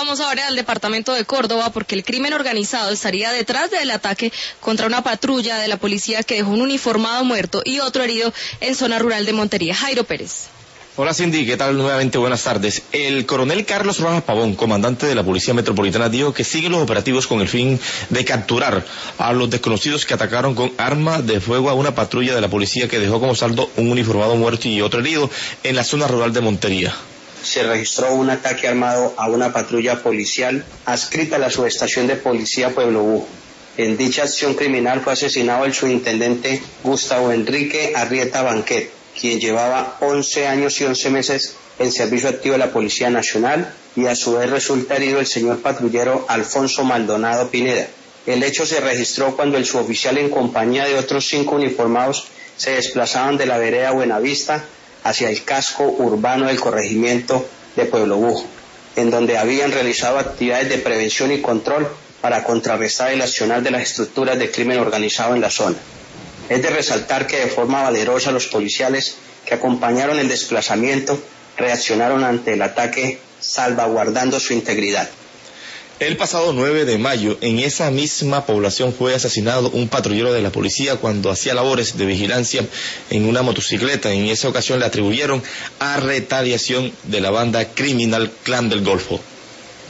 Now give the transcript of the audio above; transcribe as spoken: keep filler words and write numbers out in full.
Vamos ahora al departamento de Córdoba porque el crimen organizado estaría detrás del ataque contra una patrulla de la policía que dejó un uniformado muerto y otro herido en zona rural de Montería. Jairo Pérez. Hola Cindy, ¿qué tal? Nuevamente buenas tardes. El coronel Carlos Rojas Pavón, comandante de la Policía Metropolitana, dijo que siguen los operativos con el fin de capturar a los desconocidos que atacaron con arma de fuego a una patrulla de la policía que dejó como saldo un uniformado muerto y otro herido en la zona rural de Montería. Se registró un ataque armado a una patrulla policial adscrita a la subestación de policía Pueblo Bujo. En dicha acción criminal fue asesinado el subintendente Gustavo Enrique Arrieta Banquet, quien llevaba once años y once meses en servicio activo de la Policía Nacional, y a su vez resulta herido el señor patrullero Alfonso Maldonado Pineda. El hecho se registró cuando el suboficial en compañía de otros cinco uniformados se desplazaban de la vereda Buenavista hacia el casco urbano del corregimiento de Pueblo Bujo, en donde habían realizado actividades de prevención y control para contrarrestar el accionar de las estructuras de crimen organizado en la zona. Es de resaltar que de forma valerosa los policiales que acompañaron el desplazamiento reaccionaron ante el ataque salvaguardando su integridad. El pasado nueve de mayo, en esa misma población fue asesinado un patrullero de la policía cuando hacía labores de vigilancia en una motocicleta. En esa ocasión le atribuyeron a retaliación de la banda criminal Clan del Golfo.